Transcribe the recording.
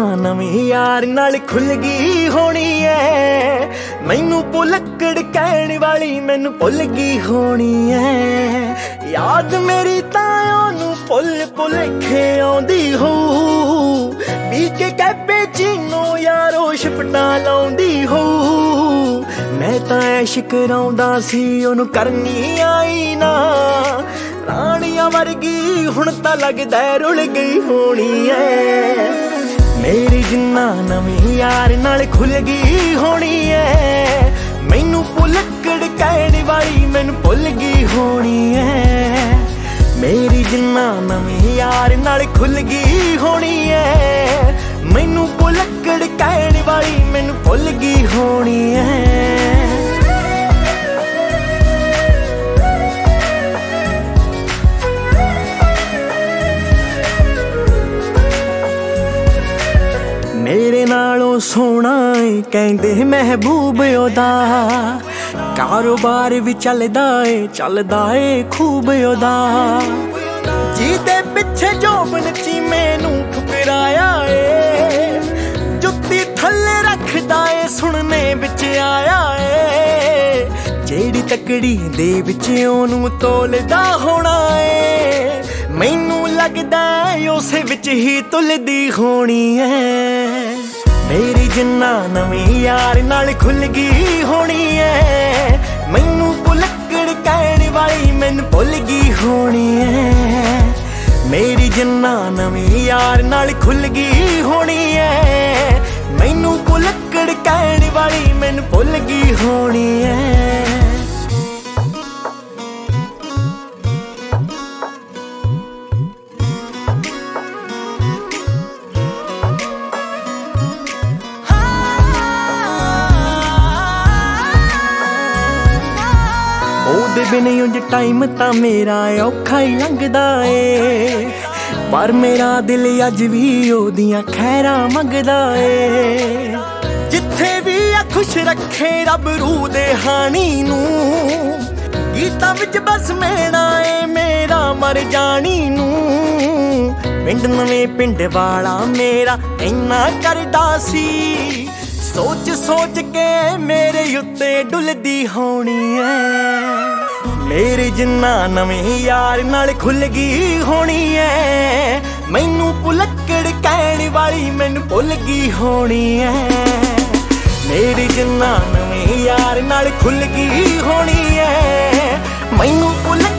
ਨਵੇਂ ਯਾਰ ਨਾਲ ਖੁੱਲ ਗਈ ਹੋਣੀ ਐ। ਮੈਨੂੰ ਭੁਲੱਕੜ ਕਹਿਣ ਵਾਲੀ ਮੈਨੂੰ ਭੁੱਲ ਗਈ ਹੋਣੀ ਐ। ਯਾਦ ਮੇਰੀ ਤਾਂ ਉਹਨੂੰ ਭੁੱਲ ਭੁਲੇਖੇ ਆਉਂਦੀ ਹੋਊ। ਪੀ ਕੇ ਕੈਪੇ ਚੀਨੋ ਯਾਰੋ ਸ਼ਿਫਟਾਂ ਲਾਉਂਦੀ ਹੋਊ। ਮੈਂ ਤਾਂ ਐਸ਼ ਕਰਾਉਂਦਾ ਸੀ ਉਹਨੂੰ ਕਰਨੀ ਆਈ ਨਾ। ਰਾਣੀਆਂ ਵਰਗੀ ਹੁਣ ਤਾਂ ਲੱਗਦਾ ਰੁਲ ਗਈ ਹੋਣੀ ਐ। ਮੇਰੀ ਜਿੰਨਾ ਨਵੇਂ ਯਾਰ ਨਾਲ ਖੁੱਲ ਗਈ ਹੋਣੀ ਐ। ਮੈਨੂੰ ਭੁਲੱਕੜ ਕਹਿਣ ਵਾਲੀ ਮੈਨੂੰ ਭੁੱਲ ਗਈ ਹੋਣੀ ਐ। ਮੇਰੀ ਜਿੰਨਾ ਨਵੇਂ ਯਾਰ ਨਾਲ ਖੁੱਲ ਗਈ ਹੋਣੀ ਐ। ਮੈਨੂੰ ਭੁਲੱਕੜ ਕਹਿਣ ਵਾਲੀ ਮੈਨੂੰ ਭੁੱਲ ਗਈ ਹੋਣੀ ਐ। ਮੇਰੇ ਨਾਲੋਂ ਸੋਹਣਾ ਏ ਕਹਿੰਦੇ ਮਹਿਬੂਬ ਉਹਦਾ। ਕਾਰੋਬਾਰ ਵੀ ਚੱਲਦਾ ਏ ਖੂਬ ਉਹਦਾ। ਜਿਹਦੇ ਪਿੱਛੇ ਜੋਬਨ ਚੀਮੇ ਨੂੰ ਠੁਕਰਾਇਆ ਏ। ਜੁੱਤੀ ਥੱਲੇ ਰੱਖਦਾ ਏ ਸੁਣਨੇ ਵਿੱਚ ਆਇਆ ਏ। ਜਿਹੜੀ ਤਕੜੀ ਦੇ ਵਿੱਚ ਉਹਨੂੰ ਤੋਲਦਾ ਹੋਣਾ ਏ। ਮੈਨੂੰ ਲੱਗਦਾ ਉਸੇ ਵਿੱਚ ਹੀ ਤੁਲਦੀ ਹੋਣੀ ਐ। ਮੇਰੀ ਜਿੰਨਾ ਨਵੇਂ ਯਾਰ ਨਾਲ ਖੁੱਲ ਗਈ ਹੋਣੀ ਐ। ਮੈਨੂੰ ਭੁਲੱਕੜ ਕਹਿਣ ਵਾਲੀ ਮੈਨੂੰ ਭੁੱਲ ਗਈ ਹੋਣੀ ਐ। ਮੇਰੀ ਜਿੰਨਾ ਨਵੇਂ ਯਾਰ ਨਾਲ ਖੁੱਲ ਗਈ ਹੋਣੀ ਐ। ਮੈਨੂੰ ਭੁਲੱਕੜ ਕਹਿਣ ਵਾਲੀ ਮੈਨੂੰ ਭੁੱਲ ਗਈ ਹੋਣੀ ਐ। ਉਹਦੇ ਬਿਨ ਉਂਝ ਟਾਈਮ ਤਾਂ ਮੇਰਾ ਔਖਾ ਹੀ ਲੰਘਦਾ ਏ। ਪਰ ਮੇਰਾ ਦਿਲ ਅੱਜ ਵੀ ਉਹਦੀਆਂ ਖੈਰਾਂ ਮੰਗਦਾ ਏ। ਜਿੱਥੇ ਵੀ ਆ ਖੁਸ਼ ਰੱਖੇ ਰੱਬ ਰੂਹ ਦੇ ਹਾਣੀ ਨੂੰ। ਗੀਤਾਂ ਵਿੱਚ ਬਸ ਮੇਣਾ ਏ ਮੇਰਾ ਮਰ ਜਾਣੀ ਨੂੰ। ਪਿੰਡ ਨਵੇਂ ਪਿੰਡ ਵਾਲਾ ਮੇਰਾ ਇੰਨਾ ਕਰਦਾ ਸੀ। ਸੋਚ ਸੋਚ ਕੇ ਮੇਰੇ ਉੱਤੇ ਡੁੱਲਦੀ ਹੋਣੀ ਐ। ਮੇਰੇ ਜਿੰਨਾ ਨਵੇਂ ਯਾਰ ਨਾਲ ਖੁੱਲ ਗਈ ਹੋਣੀ ਐ। ਮੈਨੂੰ ਭੁਲੱਕੜ ਕਹਿਣ ਵਾਲੀ ਮੈਨੂੰ ਭੁੱਲ ਗਈ ਹੋਣੀ ਐ। ਮੇਰੇ ਜਿੰਨਾ ਨਵੇਂ ਯਾਰ ਨਾਲ ਖੁੱਲ ਗਈ ਹੋਣੀ ਐ। ਮੈਨੂੰ ਭੁੱਲ